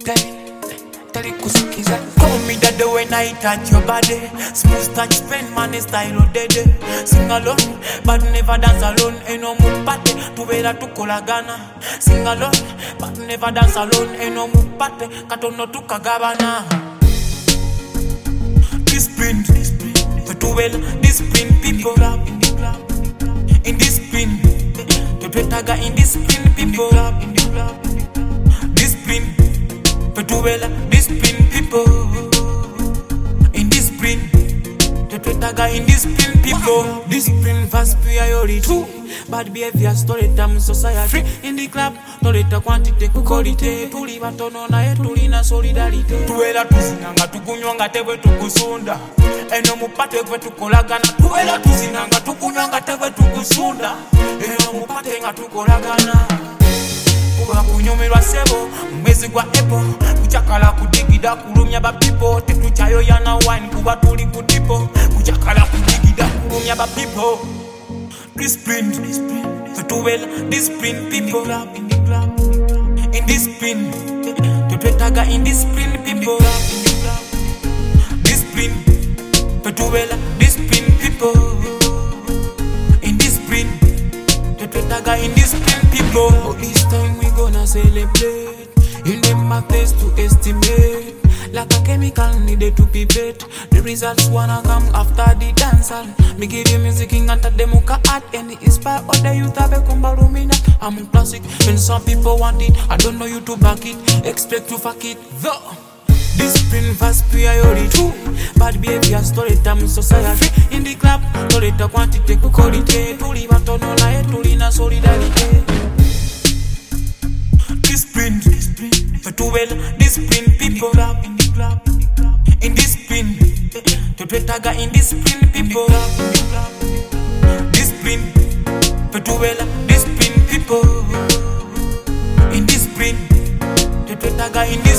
Tell it kusikiza. Call me that the when I touch your body. Smooth touch, spend money style of dead. Sing alone, but never dance alone. Eno mupate, tuwera tukolagana. Sing alone, but never dance alone. Eno mupate, katono tukagabana. Discipline, tuwela discipline people. In discipline, tutwetaga in discipline people. Discipline, tuwela discipline people. In discipline, tutwetaga in discipline people. Discipline first priority. Bad behavior story time society. In the club, toleta quantity quality. Tuli batono na tulina solidarity. Tuwela tuzinanga tukunywanga tebwe tukusunda. Eno mupate kwe tukolagana. Tuwela tuzinanga tukunywanga tebwe tukusunda. Eno mupate nga tukolagana. Kuba kunyomerwa sebo mwezi gwa April. Kuchakala kudigida kulumya ba people. Tetuchayo yana wine kuba tuli kudipo. Kuchakala kudigida kulumya ba people. Discipline, tuwela discipline people. In discipline, tutwetaga in discipline people. Discipline, tuwela discipline people. In discipline, tutwetaga in discipline people. Oh, this time we gonna celebrate. In them matters to estimate. Like a chemical needed to be bet. The results wanna come after the dancehall. Me give you music and anta demuka art. Any inspire other youth have a kumbarumina. I'm a classic when some people want it. I don't know you to back it. Expect to fuck it though. Discipline first priority. Bad behavior story time society. In the club, toleta quantity quality. Tuli batono na tulina solidarity. Discipline, tuwela discipline people. In discipline, tutwetaga in discipline people. Discipline, tuwela discipline people. In discipline, tutwetaga in discipline.